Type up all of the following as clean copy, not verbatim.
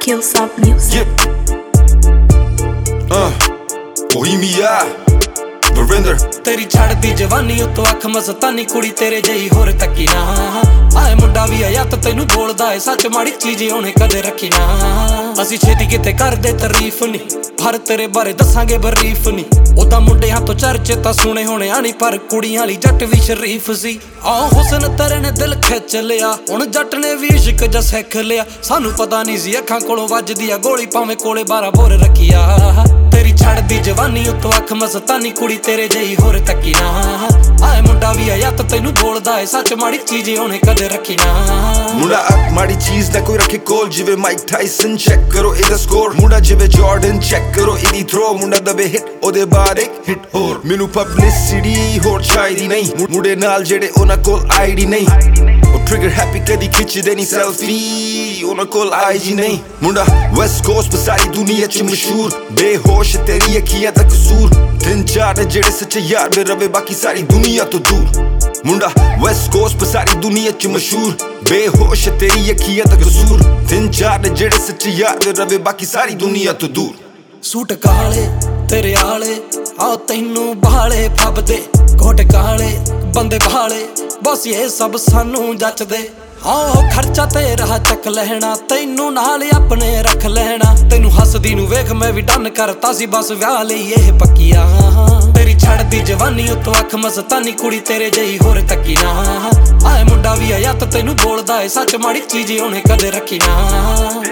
Skillsop Music. Bohemia, Verinder. तेरी छड़दी जवानी उत्तो अख मस्तानी कुड़ी तेरे जही होर तकी ना आए मुंडा भी आया तो तेनू बोलदा है सच माड़ी चीज ओने कदे रखी ना असी छेती किते करदे तारीफ नी पर तेरे बारे दसांगे बरीफ नी ओदा मुंडे हां तो चर्चे तां सुने होने आनी पर कुड़ियां वाली जट भी शरीफ सी आ हुस्न तेरे ने दिल खिच लिया हुण जट ने भी इश्क जा सिख लिया सानू पता नहीं सी अखां कोलों वजदी आ गोली भावें कोले 12 बोर रखिया तेरी छड़दी जवानी उत्तो अख मस्तानी कुड़ी तेरे जही होर तकी ना आए मुंडा भी आया तो तेनू बोलदा है सच माड़ी चीज ओने कदे रखी ना मुंडा अक माड़ी चीज ना कोई रखे कोल जिवे माइक टाइसन चेक करो इहदा स्कोर मुंडा जिवे जॉर्डन चेक करो इहदी थ्रो मुंडा दबे हिट ओदे बाद एक हिट होर मैनू पब्लिसिटी होर चाहिदी नहीं मुंडे नाल जेड़े ओना कोल आईडी नहीं ओ ट्रिगर हैप्पी कदी खिचदे नहीं सेल्फी ओना कोल आईजी नहीं मुंडा वेस्ट कोस्ट पर सारी दुनिया च मशहूर बेहोश तेरी अखियां दा कसूर दिन चार जेड़े सच्चे यार में रवे बाकी सारी दुनिया तो दूर मुंडा वेस्ट कोस्ट पर सारी दुनिया च मशहूर बेहोश तेरी अखियां दा कसूर दिन चार जेड़े सच्चे यार में रवे बाकी सारी दुनिया तो दूर सूट काले तेरे आले आ तैनू बहाले फबदे कोट काले बंदे बहाले बस ये सब सानू जचदे हाँ खर्चा तेरा चक लेना तैनू नाल अपने रख लेना तेनू हसदी नू वेख मैं भी डन करता सी बस व्याह लई एह पक्किया तेरी छड़दी जवानी उत्तो अख मस्तानी कुड़ी तेरे जही होर तकी ना आए मुंडा भी आया तो तेनू बोलदा है सच माड़ी चीज ओने कदे रखी ना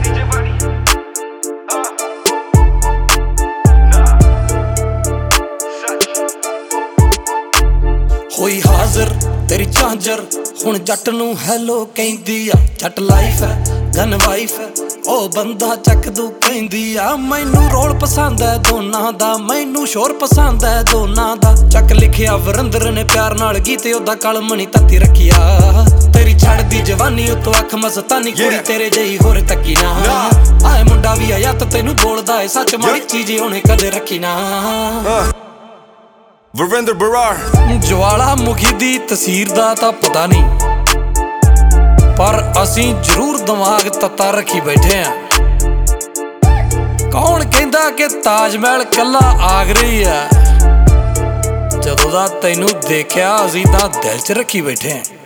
होई हाज़र तेरी झांजर हुण जट नू हैलो कहंदी आ जट लाइफ है गन वाइफ है ओ बंदा चकदू कहंदी आ मैनू रोल पसंद है दोनां दा मैनू शोर पसंद है दोनां दा चक लिखिया वरिंदर ने प्यार नाल गीत ओदा कलम नी तत्ती रखिया तेरी छड़दी जवानी उत्तो अख मस्तानी कुड़ी तेरे जही होर तकी ना आए मुंडा भी आया तो तेनू बोलदा है सच माड़ी चीज ओने कदे रखी ना Verinder Barar ज्वाला मुखी दी तसीर दा तां पता नहीं पर असीं जरूर दिमाग तत्ता रखी बैठे हैं कौन कहंदा कि ताजमहल कल्ला आगरा ही है जदों दा तैनू देखिया असीं तां दिल च रखी बैठे हैं।